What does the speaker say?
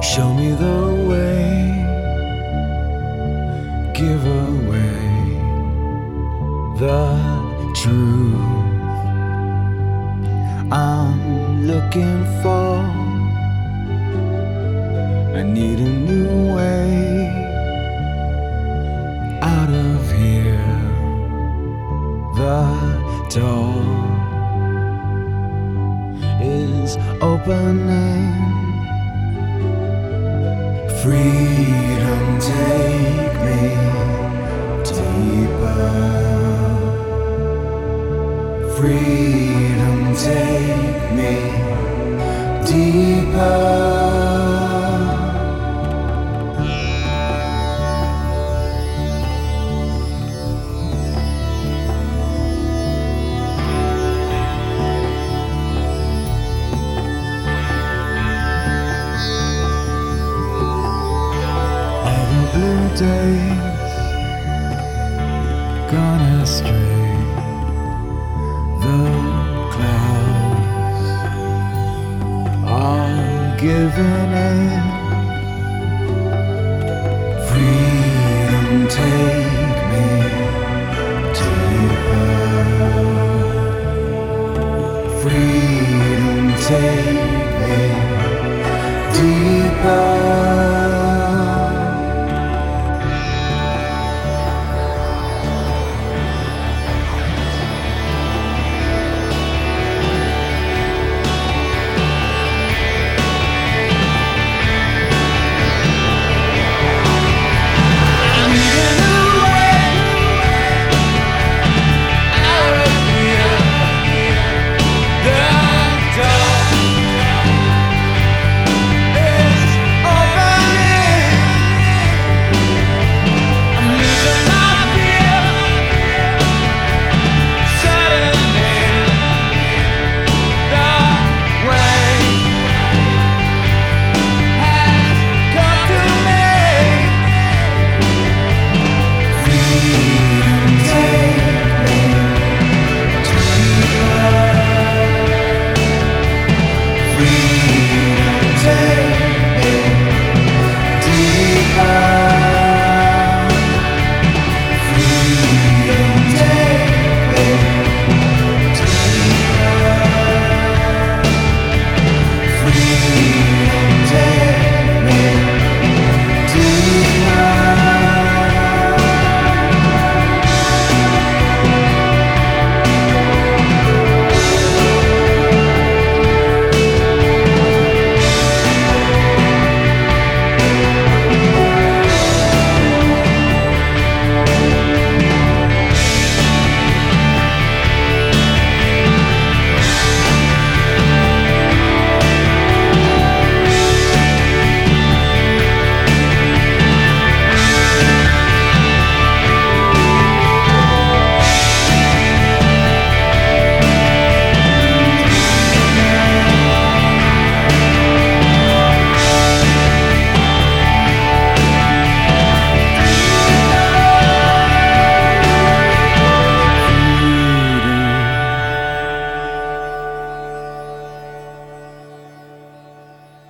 Show me the way, give away the truth I'm looking for. I need a new way out of here. The door is opening. Freedom, take me deeper. Freedom, take me deeper. Blue days gone astray. The clouds are giving in. Freedom, take me deeper. Freedom, take me deeper.